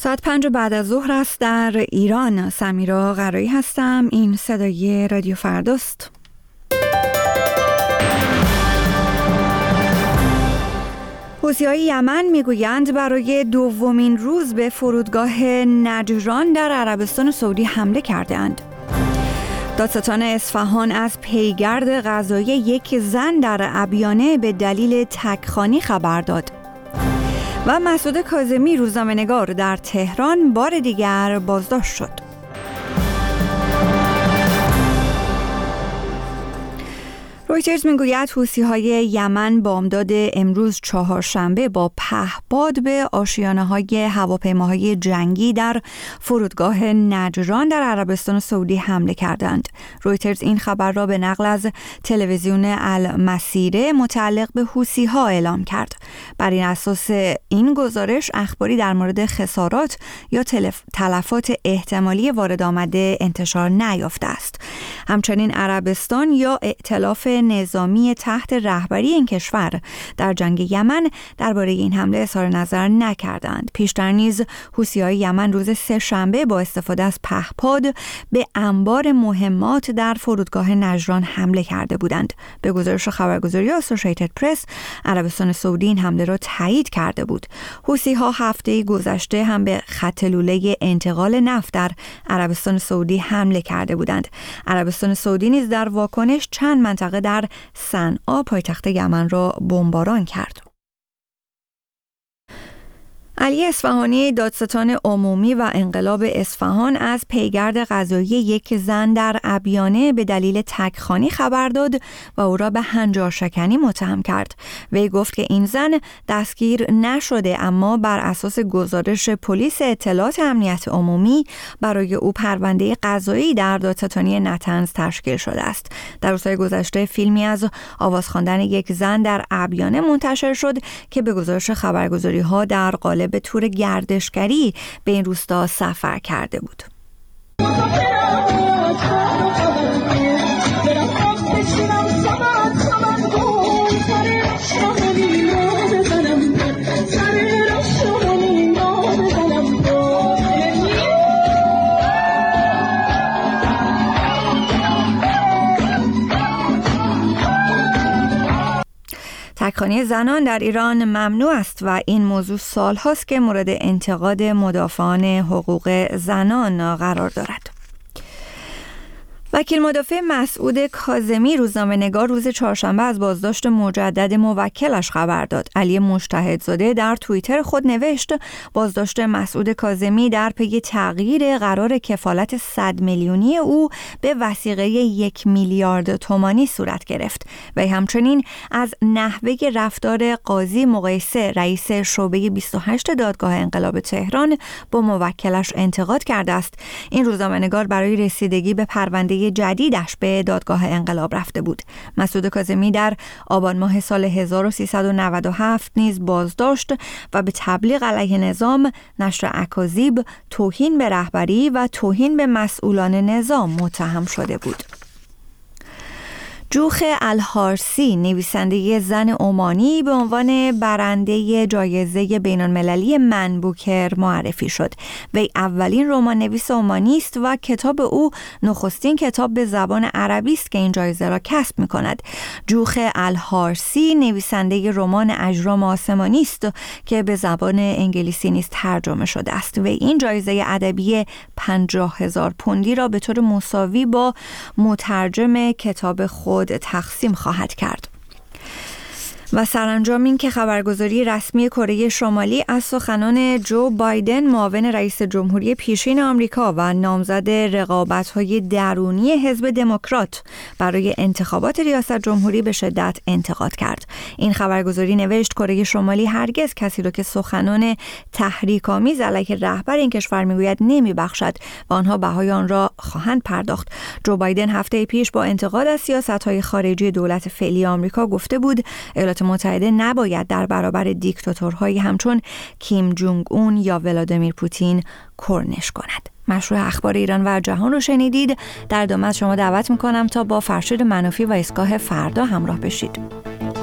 ساعت 5 بعد از ظهر است در ایران. سمیرا قرایی هستم. این صدای رادیو فرداست. حوثی‌های یمن میگویند برای دومین روز به فرودگاه نجران در عربستان سعودی حمله کردند. دادستان اصفهان از پیگرد قضایی یک زن در ابیانه به دلیل تکخوانی خبر داد. و مسعود کاظمی روزنامه‌نگار در تهران بار دیگر بازداشت شد. رویترز میگوید حوثی‌های یمن بامداد امروز چهارشنبه با پهپاد به آشیانه‌های هواپیماهای جنگی در فرودگاه نجران در عربستان سعودی حمله کردند. رویترز این خبر را به نقل از تلویزیون المسیره متعلق به حوثی‌ها اعلام کرد. بر این اساس این گزارش اخباری در مورد خسارات یا تلفات احتمالی وارد آمده انتشار نیافته است. همچنین عربستان یا ائتلاف نظامی تحت رهبری این کشور در جنگ یمن درباره این حمله اظهار نظر نکردند. پیشتر نیز حوثی‌های یمن روز سه‌شنبه با استفاده از پهپاد به انبار مهمات در فرودگاه نجران حمله کرده بودند. به گزارش خبرگزاری آسوشیتد پرس، عربستان سعودی این حمله را تایید کرده بود. حوثی‌ها هفته گذشته هم به خط لوله انتقال نفت در عربستان سعودی حمله کرده بودند. عربستان سعودی نیز در واکنش چند منطقه در صنعا پایتخت یمن را بمباران کرد. علی اصفهانی دادستان عمومی و انقلاب اصفهان از پیگرد قضایی یک زن در ابیانه به دلیل تکخوانی خبر داد و او را به هنجارشکنی متهم کرد. وی گفت که این زن دستگیر نشده، اما بر اساس گزارش پلیس اطلاعات امنیت عمومی برای او پرونده قضایی در دادستانی نطنز تشکیل شده است. در روزهای گذشته فیلمی از آواز خواندن یک زن در ابیانه منتشر شد که به گزارش خبرگزاری‌ها در قالب به تور گردشگری به این روستا سفر کرده بود. تکخوانی زنان در ایران ممنوع است و این موضوع سال‌هاست که مورد انتقاد مدافعان حقوق زنان قرار دارد. وکیل مدافع مسعود کاظمی روزنامه‌نگار روز چهارشنبه از بازداشت مجدد موکلش خبر داد. علی مجتهدزاده در توییتر خود نوشت بازداشت مسعود کاظمی در پی تغییر قرار کفالت 100 میلیونی او به وثیقه 1 میلیارد تومانی صورت گرفت. و همچنین از نحوه رفتار قاضی مقایسه رئیس شعبه 28 دادگاه انقلاب تهران با موکلش انتقاد کرده است. این روزنامه‌نگار برای رسیدگی به پرونده جدیدش به دادگاه انقلاب رفته بود. مسعود کاظمی در آبان ماه سال 1397 نیز بازداشت و به تبلیغ علیه نظام، نشر اکاذیب، توهین به رهبری و توهین به مسئولان نظام متهم شده بود. جوخ الحارسی نویسنده زن عمانی به عنوان برنده جایزه بین‌المللی من بوکر معرفی شد. وی اولین رمان نویس عمانی است و کتاب او نخستین کتاب به زبان عربی است که این جایزه را کسب می‌کند. جوخ الحارسی نویسنده رمان اجرام آسمانی است که به زبان انگلیسی نیز ترجمه شده است. وی این جایزه ادبی 50,000 پوندی را به طور مساوی با مترجم کتاب خود تقسیم خواهد کرد. و سرانجام این که خبرگزاری رسمی کره شمالی از سخنان جو بایدن معاون رئیس جمهوری پیشین آمریکا و نامزد رقابت‌های درونی حزب دموکرات برای انتخابات ریاست جمهوری به شدت انتقاد کرد. این خبرگزاری نوشت کره شمالی هرگز کسی را که سخنان تحریک‌آمیز علیه رهبر این کشور میگوید نمیبخشد و آنها بهای آن را خواهند پرداخت. جو بایدن هفته پیش با انتقاد از سیاست‌های خارجی دولت فعلی آمریکا گفته بود ایالات متحده نباید در برابر دیکتاتورهایی همچون کیم جونگ اون یا ولادیمیر پوتین کرنش کند. مشروع اخبار ایران و جهان رو شنیدید. در ادامه شما دعوت میکنم تا با فرشید منافی و ایستگاه فردا همراه بشید.